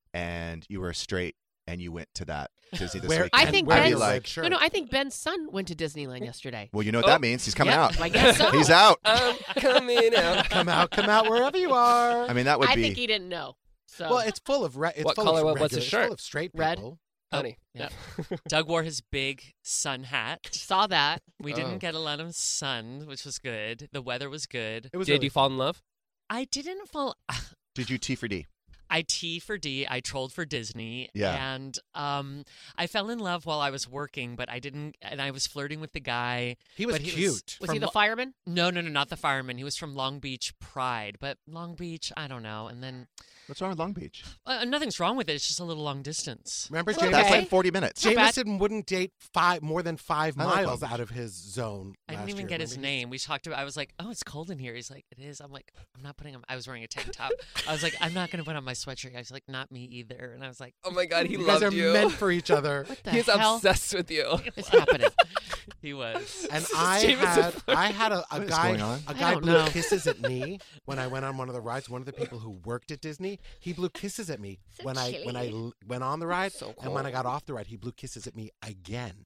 and you were straight and you went to that Disney this Where- weekend? I think wear I'd be Ben's- your red like, shirt. No, no, I think Ben's son went to Disneyland yesterday. well, you know what Oh. that means. He's coming Yeah, out. I guess so. He's out. I'm coming out. come out, come out wherever you are. I mean, that would I be. think he didn't know. So well, it's full of red. It's What full color of was his regular- it's shirt? Full of straight Red. people. Honey. Yeah. Doug wore his big sun hat. saw that. We Oh. didn't get a lot of sun, which was good. The weather was good. It was Did really you fall in love? I didn't fall. Did you T for D? I T for D. I trolled for Disney. Yeah. And um, I fell in love while I was working, but I didn't. And I was flirting with the guy. He was but he cute. Was from he the Lo- fireman? No, no, no, not the fireman. He was from Long Beach Pride, but Long Beach, I don't know. And then What's wrong with Long Beach? uh, nothing's wrong with it. It's just a little long distance. Remember, Okay. That's Jameson? like forty minutes. Not bad. Jameson wouldn't date five more than five I like Long miles Beach. out of his zone. I last didn't even year, get his remember? name. We talked about. I was like, "Oh, it's cold in here." He's like, "It is." I'm like, "I'm not putting him." I was wearing a tank top. I was like, "I'm not gonna put on my sweatshirt." I was like, "Not me either." And I was like, Oh my God, he You guys loved are you. meant for each other. What the He's hell obsessed with you. is happening? "He was." And I Jameson had, I had a, a What is guy, going on? a I guy don't blew know. kisses at me when I went on one of the rides. One of the people who worked at Disney, he blew kisses at me So when I when I chilly. l- went on the ride, So and when I cold. got off the ride, he blew kisses at me again.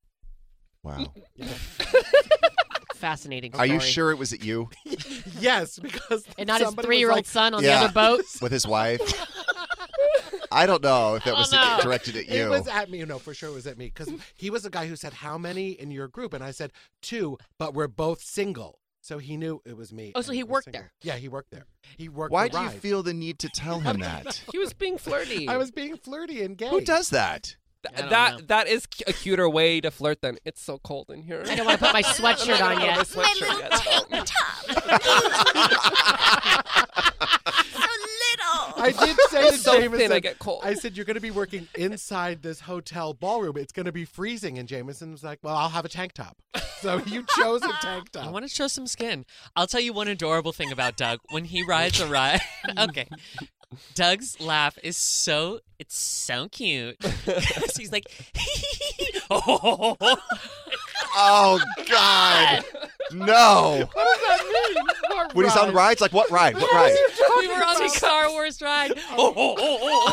Wow. Fascinating. Are you story. sure it was at you Yes, because And not his somebody was three-year-old like, son on Yeah. the other boat. with his wife? I don't know if that Oh, was no. directed at It you. was at me. No, for sure it was at me because he was the guy who said, "How many in your group?" And I said, two, but we're both single. So he knew it was me. Oh, so and he was worked single. there. Yeah, he worked there. He worked. Why the do you ride. feel the need to tell him that? He was being flirty. I was being flirty and gay. Who does that? Th- I don't that know. that is cu- a cuter way to flirt than it's so cold in here. I don't want to put my sweatshirt on My yet. sweatshirt yet. I did say to So thin, Jameson, I get cold. I said, "You're going to be working inside this hotel ballroom. It's going to be freezing." And Jameson was like, "Well, I'll have a tank top." So you chose a tank I top. want to show some skin. I'll tell you one adorable thing about Doug. When he rides a ride, okay, Doug's laugh is so, it's so cute. He's like, oh, Oh, God. No. What does that mean? What When he's on ride? rides, like what ride? What ride? we were on the Star Wars ride. Oh, oh, oh, oh,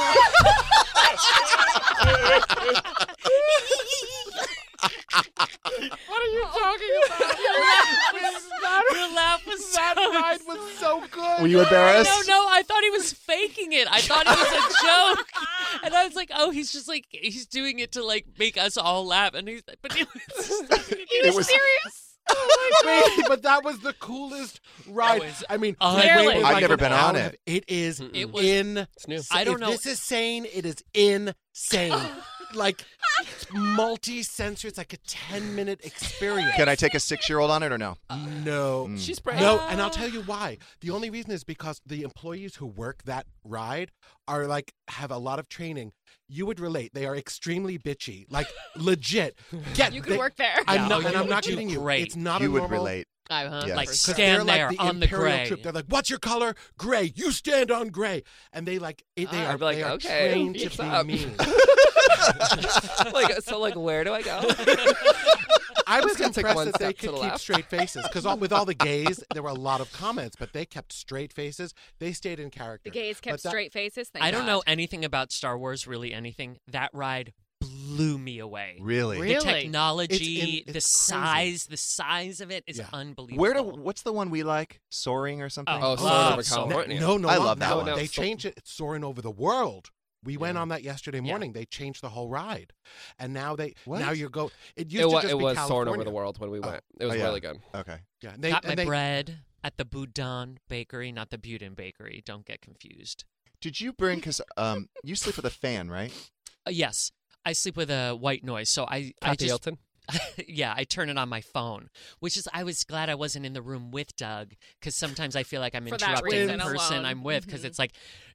What are you talking about? Your laugh was That so ride was so good. Were you embarrassed? No, no, I thought he was faking it. I thought it was a joke. And I was like, oh, he's just like, he's doing it to like make us all laugh. And he's, but he was, he was, was- serious. Wait, but that was the coolest ride. was I mean, unbelievable. wait, wait, I've like never an been on hour. it. It is It was- in. It's new. I don't if know. This is sane. It is insane. Like multi-sensory. It's like a ten-minute experience. Can I take a six-year-old on it or no? No. Mm. She's brave. No, and I'll tell you why. The only reason is because the employees who work that ride are like have a lot of training. You would relate. They are extremely bitchy, like legit. Get You could they- work there. I'm Yeah, not, oh, and you I'm would not do kidding you. great. It's not You a would normal, relate. Uh-huh. Yes. Like 'cause stand they're there like the on the imperial gray. troop. They're like, "What's your color? Gray. You stand on gray." And they like it, they Ah, are I'd be like, they are okay, trained to what's be up? mean. like, so, like, where do I go? I was Just gonna take impressed one that they step to could the keep left. straight faces because with all the gays, there were a lot of comments, but they kept straight faces. They stayed in character. The gays kept But that- straight faces. Thank I don't God. know anything about Star Wars, really anything. That ride blew me away. Really? The Really? technology, It's in- the it's crazy. size, the size of it is Yeah. unbelievable. Where do? What's the one we like? Soaring or something? Oh, Oh, Soaring Soaring over over California. No, no, I no, love that no, one. They No, so- changed it. It's soaring over the world. We went Yeah. on that yesterday Yeah. morning. They changed the whole ride, and now they What? now you go. It used It, to wa- just it be was soaring over California. the world when we Oh. went. It was Oh, yeah. really good. Okay. Yeah, and they, Got my and they, bread at the Boudin Bakery, not the Budin Bakery. Don't get confused. Did you bring? Because um, you sleep with a fan, right? Uh, yes, I sleep with a white noise, so I, I Kathy just Hilton. yeah, I turn it on my phone, which is I was glad I wasn't in the room with Doug because sometimes I feel like I'm For that interrupting the reason person alone. I'm with because Mhm. it's like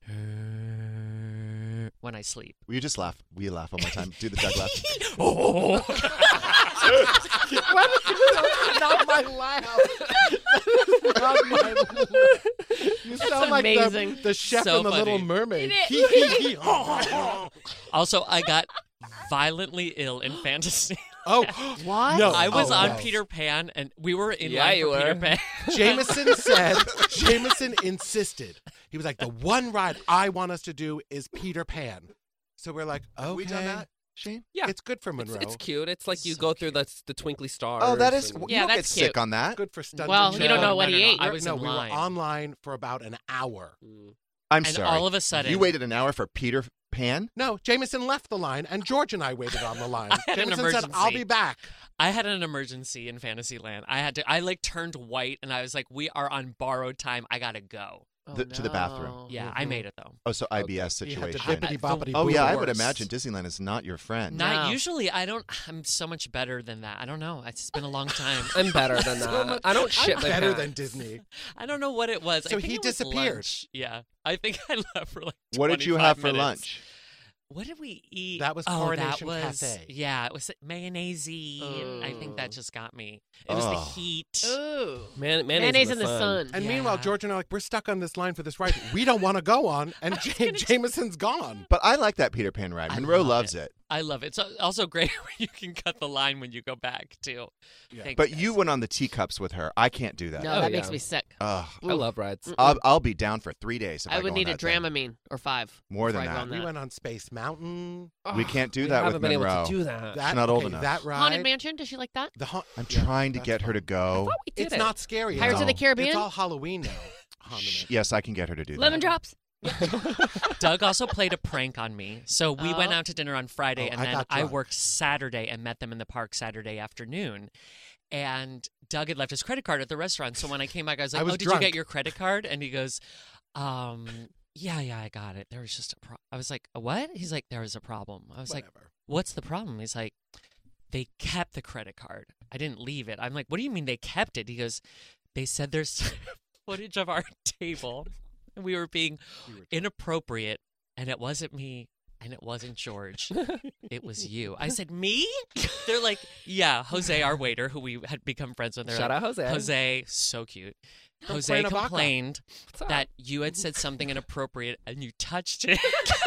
when I sleep. Will you just laugh? Will you laugh one more time? Do the Doug laugh. Oh, Why did you not my laugh? Not my laugh. You sound like the, amazing. the chef So in the Little funny. Mermaid. It also, I got violently ill in fantasy. Oh, What? no! I was oh, on no. Peter Pan, and we were in Yeah, line you for Peter were. Pan. Jameson said, Jameson insisted. He was like, the one ride I want us to do is Peter Pan. So we're like, okay. Have we done that, Shane? Yeah. It's good for It's, Monroe. it's cute. It's like you So go through the the twinkly stars. Oh, that is. and- You Yeah, don't get that's sick cute. on that. good for stunting. Well, you don't No, know what no, he no, no. ate. I We're- was no, in we line. were online for about an hour. Mm. I'm And sorry. all of a sudden- you waited an hour for Peter Pan. No, Jameson left the line, and George and I waited on the line. I had an Jameson said, "I'll emergency. be back." I had an emergency in Fantasyland. I had to. I like turned white, and I was like, "We are on borrowed time. I gotta go." Oh, The- to the bathroom. no. Yeah, I made it though. Oh, so I B S You had to situation. bippity boppity Oh boo yeah, the I would worst. imagine Disneyland is not your friend. Not No. usually. I don't. I'm so much better than that. I don't know. It's been a long time. I'm better than So that. much- I don't I'm shit my better pants. than Disney. I don't know what it was. So I think he it was disappeared. lunch. Yeah, I think I left for like. What did you twenty-five have for minutes. lunch? What did we eat? That was oh, Coronation that was, Cafe. Yeah, it was mayonnaise. and I think that Oh. just got me. It was the Oh. heat. Ooh. Man, Mayonnaise, mayonnaise in the sun. And Yeah. meanwhile, George and I are like, we're stuck on this line for this ride. We don't want to go on, and J- Jameson's gone. But I like that Peter Pan ride. I Monroe love loves it. it. I love it. It's also great when you can cut the line when you go back too. Yeah. Thanks, But guys. you went on the teacups with her. I can't do that. No, Oh, that yeah. makes me sick. Ugh. I love rides. I'll, I'll be down for three days. If I, I would go need on a that thing. Dramamine or five. More before than I go that. on We went on Space Mountain. We can't do we that with haven't been able Monroe. to do that. That, not old okay, enough. That ride. Haunted Mansion. Does she like that? The ha- I'm yeah, trying to that's get her to fun. go. we did It's it. not scary. Pirates It's of the all- Caribbean? It's all Halloween now. Haunted Mansion. Yes, I can get her to do Lemon that. drops. Doug also played a prank on me. So we went Oh. out to dinner on Friday, Oh, and I then got I drunk. worked Saturday and met them in the park Saturday afternoon. And Doug had left his credit card at the restaurant. So when I came back, I was like, I was "Oh, did drunk. you get your credit card?" And he goes, "Um, yeah, yeah, I got it. There was just a pro." I was like, "A what?" He's like, "There was a problem." I was like, Whatever. "What's the problem?" He's like, "They kept the credit card. I didn't leave it." I'm like, "What do you mean they kept it?" He goes, "They said there's footage of our table, and we were being inappropriate, and it wasn't me, and it wasn't George. It was you." I said, "Me?" They're like, yeah, Jose, our waiter, who we had become friends with. Shout like, out Jose. Jose, so cute. From Jose Cuernavaca. complained up? that you had said something inappropriate and you touched it.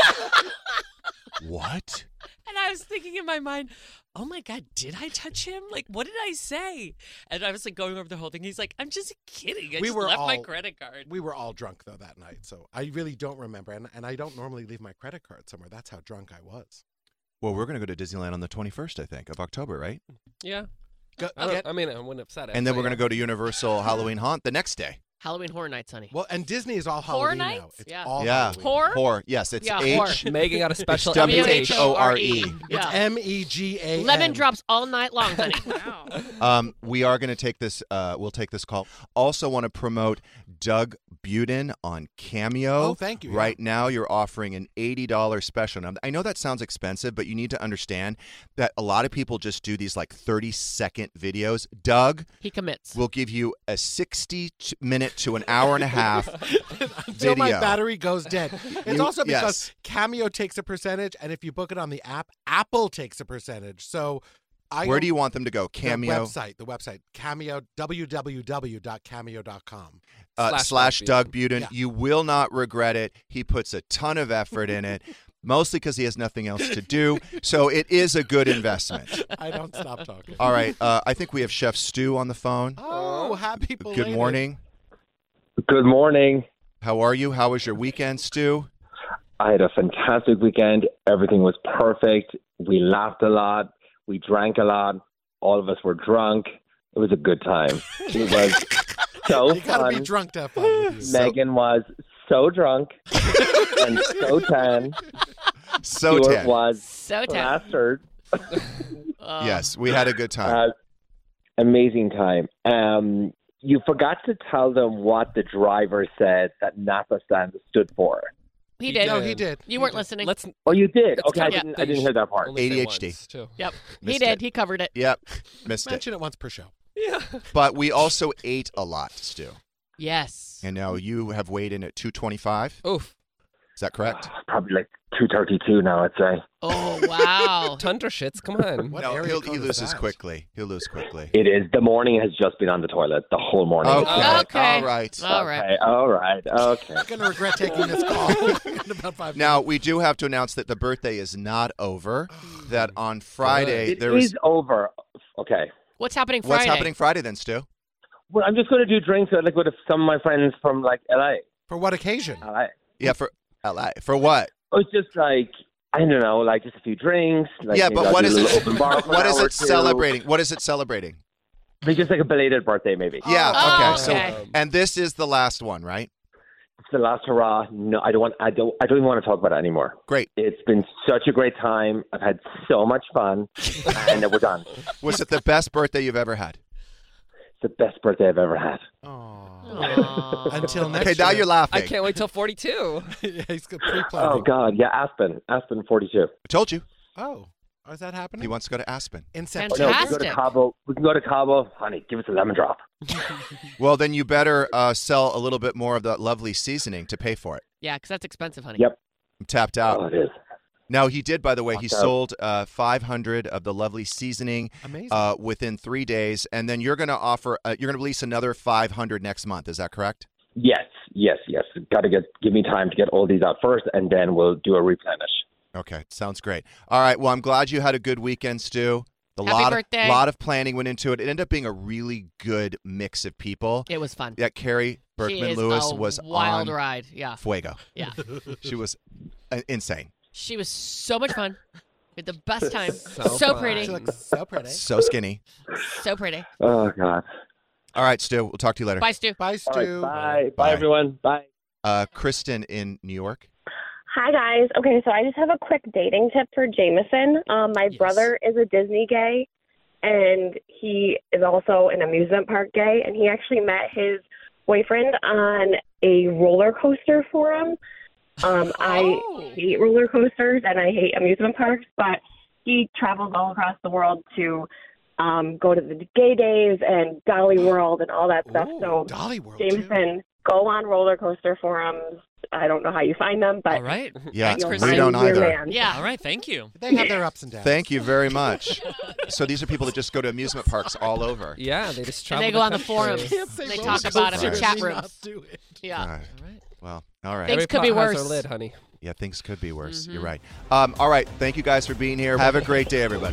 What? And I was thinking in my mind, oh my God, did I touch him? Like, what did I say? And I was like going over the whole thing. He's like, I'm just kidding. I We just were left my all- credit card. We were all drunk, though, that night. So I really don't remember. And, and I don't normally leave my credit card somewhere. That's how drunk I was. Well, we're going to go to Disneyland on the twenty-first, I think, of October, right? Yeah. Go, I, don't, get- I mean, I wouldn't upset it. And then but we're going yeah. to go to Universal Halloween Haunt the next day. Halloween Horror Nights, honey. well, and Disney is all Horror Halloween now. Nights? It's Yeah. all yeah. Halloween. Horror? Horror. Yes, it's Yeah, H. Megan got a special It's W H O R E. It's Yeah. M E G A N. Lemon drops all night long, honey. Wow. Um, we are going to take this. Uh, we'll take this call. Also, want to promote Doug Buden on Cameo. Oh, thank you, yeah. Right now, you're offering an eighty dollars special. Now, I know that sounds expensive, but you need to understand that a lot of people just do these like thirty second videos. Doug He commits. will give you a sixty minute to an hour and a half Until my video. battery goes dead. It's You- also because yes. Cameo takes a percentage, and if you book it on the app, Apple takes a percentage. So I Where don't- do you want them to go? The Cameo website, the website, Cameo, w w w dot cameo dot com. uh, Slash slash Doug Doug Buden. Yeah. You will not regret it. He puts a ton of effort in it, mostly because he has nothing else to do. So it is a good investment. I don't stop talking. All right. Uh, I think we have Chef Stu on the phone. Oh, happy belated. Good morning. Good morning. How are you? How was your weekend, Stu? I had a fantastic weekend. Everything was perfect. We laughed a lot. We drank a lot. All of us were drunk. It was a good time. It was so You gotta fun. be drunk to have fun with you. Megan was so drunk and so tan. So Stuart tan. was So tan. plastered. Uh, Yes, we had a good time. Uh, amazing time. Um, you forgot to tell them what the driver said that NASA stand stood for. He He did. No, he did. You weren't listening. Let's. Oh, you did? Let's Okay, I cover didn't, that I didn't you hear that part. only say A D H D. once, too. Yep. He Missed did. it. He covered it. Yep. Missed it. Mention it once per show. Yeah. But we also ate a lot, Stu. Yes. And now you have weighed in at two twenty-five. Oof. Is that correct? Probably like two thirty-two now, I'd say. Oh, wow. Tundra shits. Come on. What no, area he'll, code he is loses that? quickly. He'll lose quickly. It is. The morning has just been on the toilet. The whole morning. Okay. Okay. All right. All right. Okay, all right. Okay. I'm going to regret taking this call in about five Now minutes. we do have to announce that the birthday is not over. That on Friday It there is was. over. Okay. What's happening Friday? What's happening Friday then, Stu? Well, I'm just going to do drinks uh, like with some of my friends from like L A. For what occasion? L A. Yeah, for L A. For what? Oh, it's just like I don't know, like just a few drinks. Like yeah, maybe but I'll what do is a it? little open bar for What an is hour or it two. celebrating? What is it celebrating? Maybe just like a belated birthday, maybe. Yeah. Oh, okay. okay. So, and this is the last one, right? It's the last hurrah. No, I don't want. I don't. I don't even want to talk about it anymore. Great. It's been such a great time. I've had so much fun, and we're done. Was it the best birthday you've ever had? It's the best birthday I've ever had. Aw. Until next Okay, now year. you're laughing. I can't wait till forty-two. Yeah, he's got pre-planning. Oh God, yeah, Aspen, Aspen, forty-two. I told you. Oh, oh, is that happening? He wants to go to Aspen. In Oh, September. no, we can go to Fantastic. Cabo. We can go to Cabo, honey. Give us a lemon drop. Well, then you better uh, sell a little bit more of that lovely seasoning to pay for it. Yeah, because that's expensive, honey. Yep. I'm tapped Oh, out. it is. Now, he did, by the way, he Tapped out. sold uh, five hundred of the lovely seasoning Amazing. uh, within three days. And then you're going to offer, uh, you're going to release another five hundred next month. Is that correct? Yes, yes, yes. Got to get. Give me time to get all these out first, and then we'll do a replenish. Okay, sounds great. All right, well, I'm glad you had a good weekend, Stu. A Happy lot birthday. Of, lot of planning went into it. It ended up being a really good mix of people. It was fun. Yeah, Carrie She Berkman is Lewis a was wild on ride. Yeah. fuego. Yeah. She was uh, insane. She was so much fun. We had the best time. So So, fun. pretty. She looks so pretty. So skinny. So pretty. Oh God. All right, Stu, we'll talk to you later. Bye, Stu. Bye, All Stu. right, bye. Bye. Bye, everyone. Bye. Uh, Kristen in New York. Hi, guys. Okay, so I just have a quick dating tip for Jameson. Um, my Yes. brother is a Disney gay, and he is also an amusement park gay, and he actually met his boyfriend on a roller coaster forum. Um, Oh. I hate roller coasters, and I hate amusement parks, but he travels all across the world to um, go to the gay days and Dolly World and all that stuff. Ooh, So Dolly World. too. Jameson, go on roller coaster forums, I don't know how you find them, but all right. Yeah, you'll we find don't your either. man. Yeah. All right. Thank you. They have their ups and downs. Thank you very much. So these are people that just go to amusement parks all over. Yeah, they just And travel. they go the on the country. forums. Can't say They roller talk about it in coasters chat do rooms. not do it. Yeah. All right. Well, all right. Things Every could be pot has worse. their lid, honey. Yeah, things could be worse. Mm-hmm. You're right. Um, all right. Thank you guys for being here. Have a great day, everybody.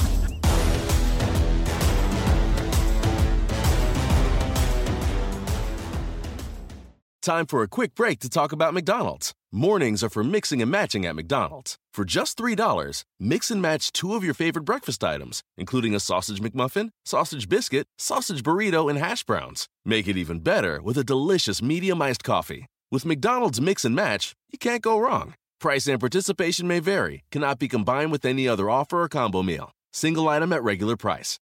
Time for a quick break to talk about McDonald's. Mornings are for mixing and matching at McDonald's. For just three dollars, mix and match two of your favorite breakfast items, including a sausage McMuffin, sausage biscuit, sausage burrito, and hash browns. Make it even better with a delicious medium iced coffee. With McDonald's Mix and Match, you can't go wrong. Price and participation may vary, cannot be combined with any other offer or combo meal. Single item at regular price.